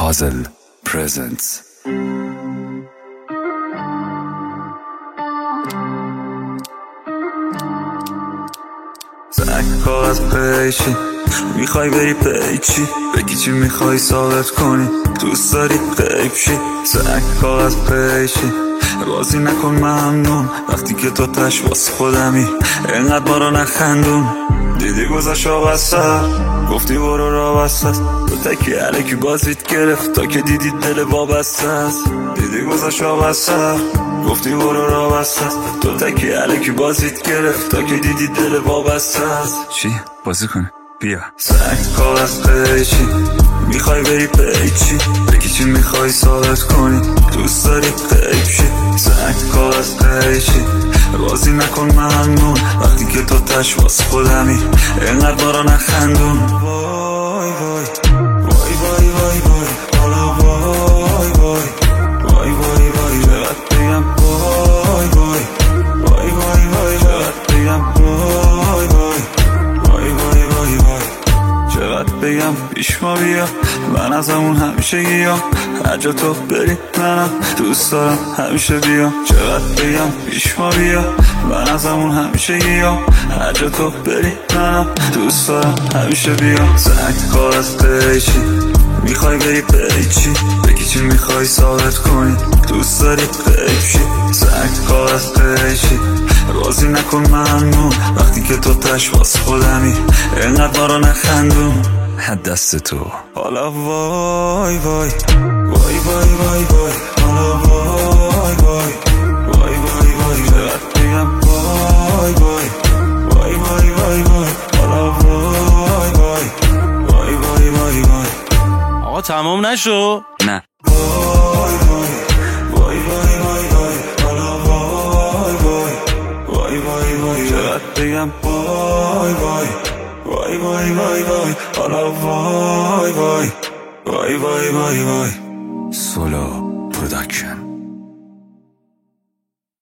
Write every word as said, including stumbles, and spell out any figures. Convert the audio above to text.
Puzzle presents. زنگ کاغذ پیچی میخوای بری پیچی بگی چی میخوای ثابت کنی دوست داری غیب شی. زنگ کاغذ پیچی بازی نکن ممنون وقتی که تو تش واسه خودمی اینقدر ما رو نخندون. دیدی گذاشت آبسته گفتی برو را بسته است تو تکی علیکی بازیت گرفت تا که دیدی دل وابسته است. دیدی گذاشت آبسته گفتی برو را بسته است تو تکی علیکی بازیت گرفت تا که دیدی دل وابسته است. چی؟ بازی کنه؟ بیا. سنگ کاغذ پیچی میخوای بری پیچی بگی چی میخوای ثابت کنی دوست داری غیب شی. سنگ کاغذ پیچی بازی نکن ممنون وقتی که تو تش واسه خودمی اینقدر ما رو نخندون. وای وای وای وای وای وای حالا وای وای وای وای وای چقدر بگم وای وای وای وای وای چقدر بگم وای وای وای وای وای وای چقدر بگم پیش ما بیا من از همون همیشه گیام هر جا تو بری منم دوست دارم همیشه بیام. چقدر بگم پیش ما بیا من از همون همیشه گیام هر جا تو بری منم دوست دارم همیشه بیام. زنگ کاغذ پیچی میخوای بری پیچی بگی چی میخوای ثابت کنی دوست داری غیب شی. زنگ کاغذ پیچی بازی نکن ممنون وقتی که تو تش واسه خودمی اینقدر ما رو نخندون. دست تو حالا وای وای وای وای وای وای حالا وای وای وای وای وای چقدر بگم وای وای وای وای وای وای حالا وای وای وای وای وای وای آقا تمام نشو؟ نه. وای وای وای وای وای وای حالا وای وای وای وای وای چقدر بگم وای وای وای وای وای وای حالا وای وای وای وای وای وای سولو پروداکشن.